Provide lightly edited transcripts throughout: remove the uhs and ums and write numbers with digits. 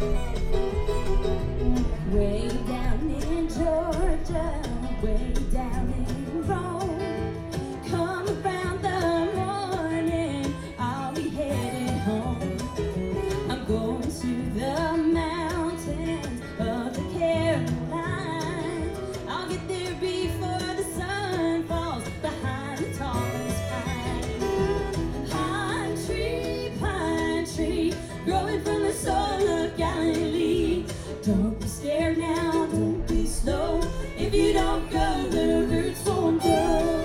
Way down in Georgia, way down in Rome. Come around the morning, I'll be headed home. I'm going to the mountains of the Carolinas. I'll get there before the sun falls behind the tallest pine. Pine tree, growing from the soil of Galilee. Don't be scared now, don't be slow. If you don't go, the roots won't grow.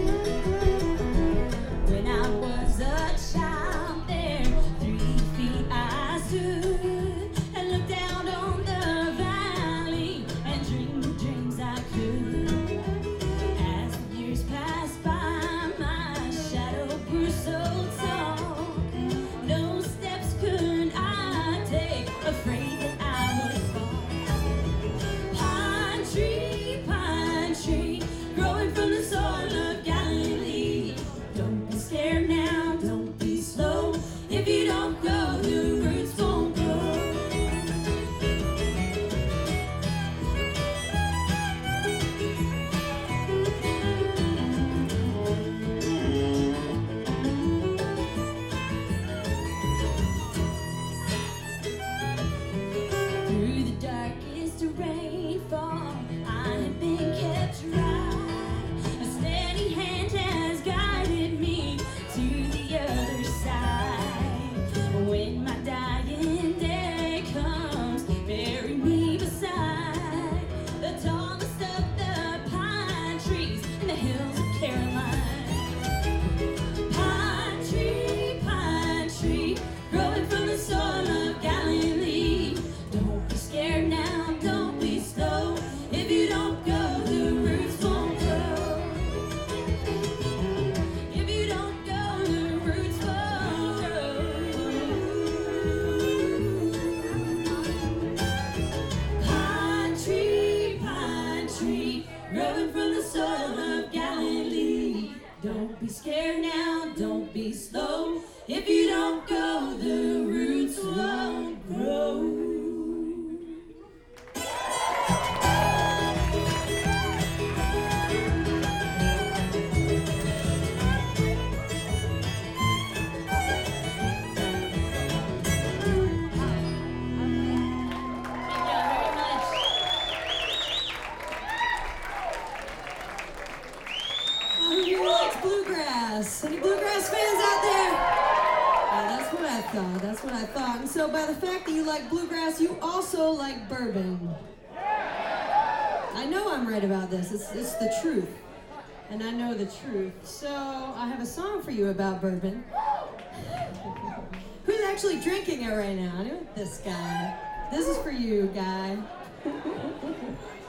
When I was a child there, 3 feet I stood and looked out on the valley and dreamed the dreams I could. As the years passed by, my shadow grew so tall. No steps could I take, afraid that I would fall. Pine tree, growing from the soil of Galilee. Don't be scared now, don't be slow. If you don't go, the roots won't grow. Through the darkest rainfall, I have been kept dry. A steady hand has guided me to the other side. When my dying day comes, bury me beside the tallest of the pine trees in the hills of Carolina. Pine tree, growing from the soil of Galilee. Don't be scared now, don't be slow. If you don't go, the roots won't grow. If you don't go, the roots won't grow. Pine tree, growing from the soil of Galilee. Don't be scared now, don't be slow. If you don't go, the roots won't grow. Who likes bluegrass? Any bluegrass fans out there? Yeah, that's what I thought. That's what I thought. And so, by the fact that you like bluegrass, you also like bourbon. I know I'm right about this. It's the truth. And I know the truth. So, I have a song for you about bourbon. Who's actually drinking it right now? This guy. This is for you, guy.